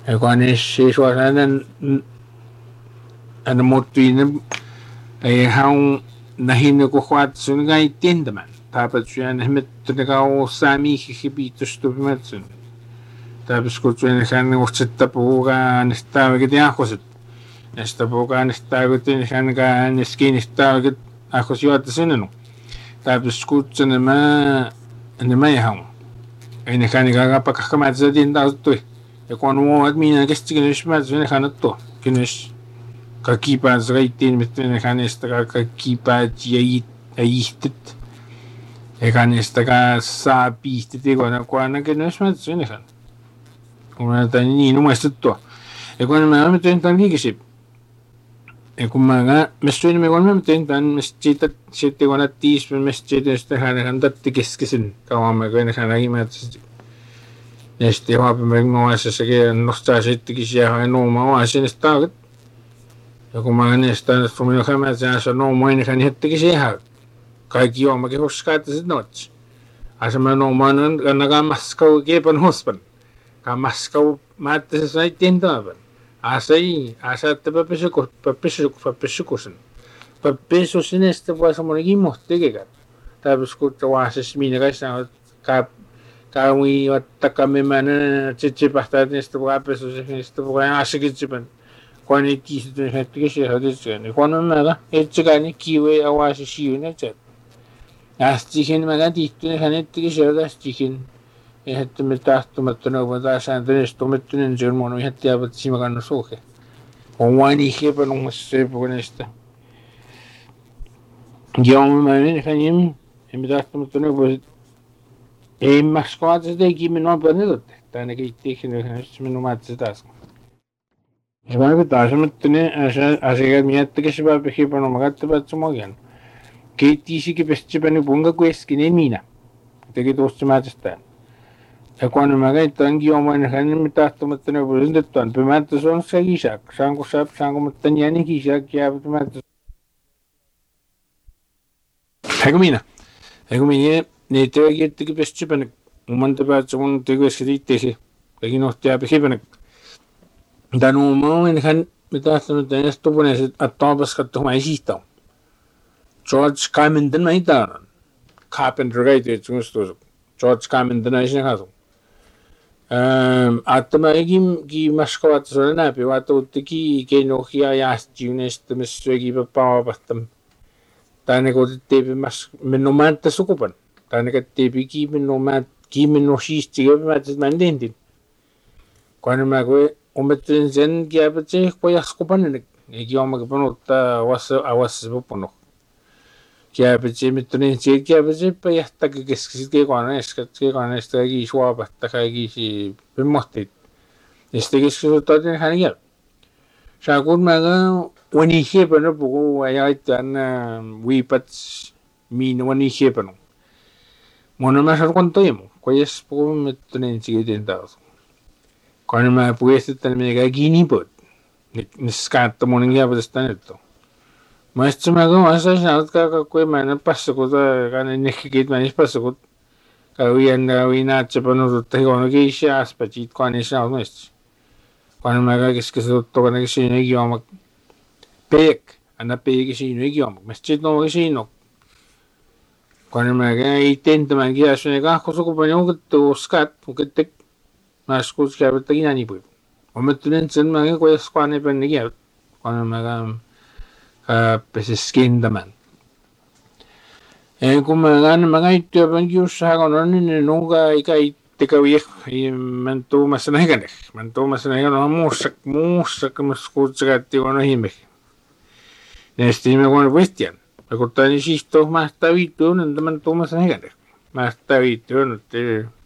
Equanish is what and motuin a how Nahinako Sungai Tindaman, Tapatran Hemitrao Sami Hibi to Stubimetsun. Tabscutuan Han was it Tapoga and Stargate Nestaboga and Stargutin Hanga and Skin Starget Akosio at the Sinano. Tabscuts and the man and the Mayhound. And the Haniga Pakamatza didn't out to it. The one won't mean I guess chicken schmats when I cannot to finish. Kakipas right in between the Hanestra Kakipa Jait a yeasted. A Hanestra sa piece to take on a quana genusmats in the hand. Umatani no master to. A one between leadership. A Kumaga, Mr. Megon, and Mr. City on a teaspoon, Mr. the hand that the kissin, Kawama, when Hanagimats. Este hapa megno asa again nostra sitte kisia no ma asa starget. Ja kun mä näistä from your hammer asa no moine kan hette kisia. Kaikki on mä hoskat sit nots. Asa mä no manan kan maskau kepan hospan. Kan maskau matte sai tintavan. Asa te papisukusen. Papisukusen este vasa monegi mohtegega. Tabskut wasas mina kaisa ka Kami watakami mana cicipahtat nesta buapa susah nesta bukan asik cipan. Kau ni kis tu hati kisi hati cikan. Kau nama mana? Cikan ni kiwe awas siu ni cat. As cikan mana di tu ni hati kisi hati cikan. Hati metah tu matuna buat santai tu matuna Jerman hati apa sih makan soke. Kawani hepa nung masih bukan nesta. Jauh mana ni kan ini metah tu matuna buat Mascotas de give me no benefit. Then I get taken no matter task. If I have a document as I get me at the Kishaba Behip on Magata Again. Katie she keeps chipping Bunga Quest in Mina. Take it was to Majestan. A quantum thank you on my hand metatomatan was the ton. Pimantas on Sagishak, Sango Sap, Sango Mataniani Kishak, Yavimat Hagomina. Hagomina. Need get the best chip and Montebat on the Westry Tehi, taking off the Abihibanek. Danu and hand with us the next to at Thomas cut to my seat. George came in the night down. Carpenter rated George came in the nation house. At the Magim give Mascot or an happy what the key gain no here asked you next the Mr. Give a power but them. Then I go to David Minomanta Sukupan. Tanaka tebi kimen no shis tiga matis mandendin. Kwana magwe umetren zen giabache koyas kopanen. Egioma kapanota awas bupono. Giabache metren zen giabache payasta que ke kwana esta gi swaba taka gi si bimoste. Este que su toten haniya. Shagun maga wani hepano bugo ayaitan wipats min wani hepano. Mono más cuánto llamo, pues puedo meter en siguiente tentados. Cuando me puedes tener que guinea pig, ni scatta moninga por estar esto. Maestro me hago más allá de que me pasa cosa, que ni que me pasa cosa, que hoy anda hoy nace para nosotros tengo que ir a aspachit cuando es algo más. Cuando me haga que es que se toca que se no idioma, pek, anda pek que se no idioma, me estoy no que se no. Cuando me haga intento me guía su negajo su compañero que tu scat o que te más cosas que haberte guía ni pues o me tienen sen me haga pues cuando me guía cuando me haga pues skin the man como me haga y te van yo saco no ni nunca y que te cabía y me tu más nega no musa que me escucha que te van a irme este me con el bestia. Me cortan y si esto más está habituado, no me tomas en el más está habituado, no te